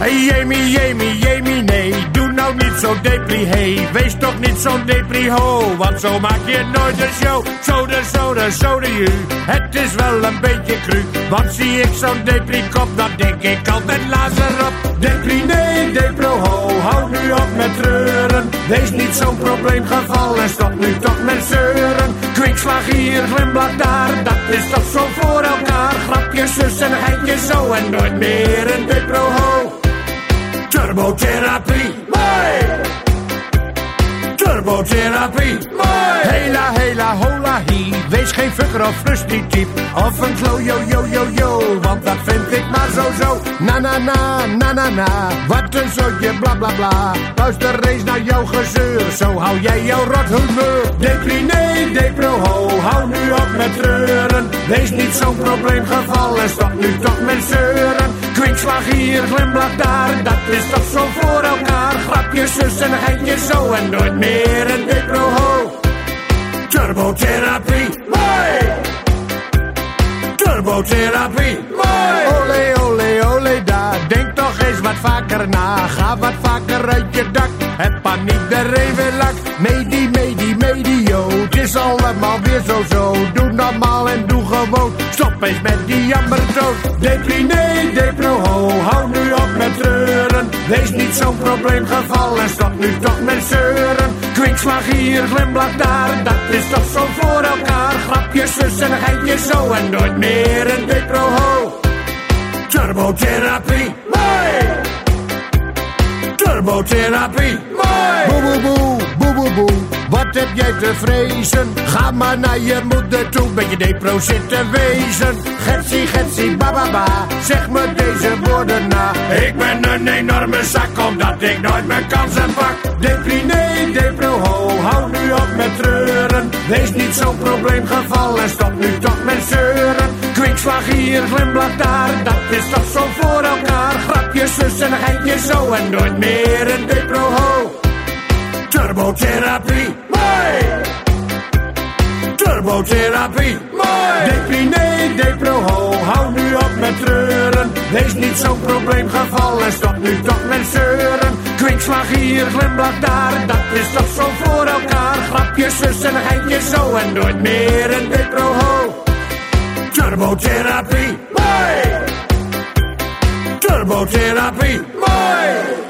Hey Jamie, nee, doe nou niet zo depri, hey. Wees toch niet zo'n depri, ho, want zo maak je nooit een show. Zo de ju, het is wel een beetje cru. Want zie ik zo'n depri kop, dan denk ik altijd lazer op. Depri, nee, depro, ho, hou nu op met treuren. Wees niet zo'n probleemgeval en stop nu toch met zeuren. Kwinkslag hier, glimlach daar, dat is toch zo voor elkaar. Grapjes, zus en geintjes zo en nooit meer een depro, ho. Turbotherapie, mooi! Turbotherapie, mooi! Hela, hola, hi. Wees geen fucker of frustritief. Of een klo, yo. Want dat vind ik maar zo. Na. Wat een zootje, bla bla bla. Luister eens naar jouw gezeur. Zo hou jij jouw rothumeur. Depri, nee, depro, ho. Hou nu op met treuren. Wees niet zo'n probleemgeval en stop nu toch met zeuren. Kwinkslag hier, glimlach daar, dat is toch zo voor elkaar. Grapjes, zus en geintjes zo en nooit meer een depro, ho. Turbotherapie, mooi! Turbotherapie, mooi! Ole, daar, denk toch eens wat vaker na. Ga wat vaker uit je dak, heb paniek de revelak. Medio, het is allemaal weer zo. Doe normaal en doe gewoon, stop eens met die jammerdood. Depri, nee, depro, ho, hou nu op met treuren. Wees niet zo'n probleemgeval en stop nu toch met zeuren. Kwinkslag hier, glimlach daar, dat is toch zo voor elkaar. Grapjes, zus en geintjes zo en nooit meer een depro, ho. Turbotherapie, mooi! Turbotherapie, mooi! Boe. Wat heb jij te vrezen? Ga maar naar je moeder toe, met je depro zitten wezen. Getsie, bababa, zeg me deze woorden na. Ik ben een enorme zak, omdat ik nooit mijn kansen pak. Depri, nee, depro, ho, hou nu op met treuren. Wees niet zo'n probleemgeval en stop nu toch met zeuren. Kwinkslag hier, glimlach daar, dat is toch zo voor elkaar. Grapjes, zus en geintjes zo en nooit meer een depro, ho. Turbotherapie, mooi! Turbotherapie, mooi! Depri, nee, depro, ho, hou nu op met treuren. Wees niet zo'n probleemgeval en stop nu toch met zeuren. Kwinkslag hier, glimlach daar, dat is toch zo voor elkaar. Grapjes, zus en geintjes zo en nooit meer een depro, ho. Turbotherapie, mooi! Turbotherapie, mooi!